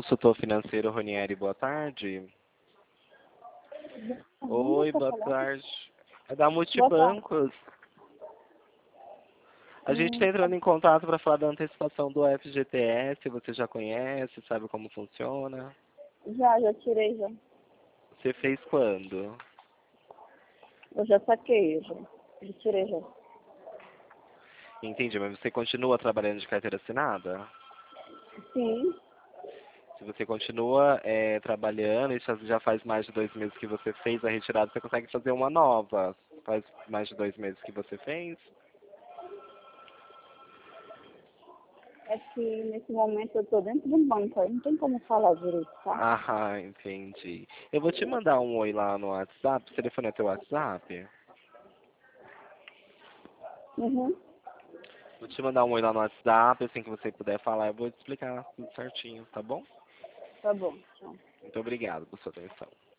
consultor financeiro Ronieri, boa tarde. Oi, Tá boa falando? tarde. É da Boa tarde. Multibancos. A gente está entrando em contato para falar da antecipação do FGTS. Você já conhece, sabe como funciona? Já tirei já. Você fez quando? Eu já saquei já. Já tirei já. Entendi, mas você continua trabalhando de carteira assinada? Sim, Se você continua trabalhando, isso já faz mais de 2 meses que você fez a retirada, você consegue fazer uma nova. Faz mais de 2 meses que você fez? é que nesse momento eu tô dentro de um banco, aí não tem como falar direito, tá? Ah, entendi. Eu vou te mandar um oi lá no WhatsApp. O telefone é teu WhatsApp? Uhum. Vou te mandar um oi lá no WhatsApp, assim que você puder falar, eu vou te explicar tudo certinho, tá bom? Tá bom, tchau. Muito obrigado por sua atenção.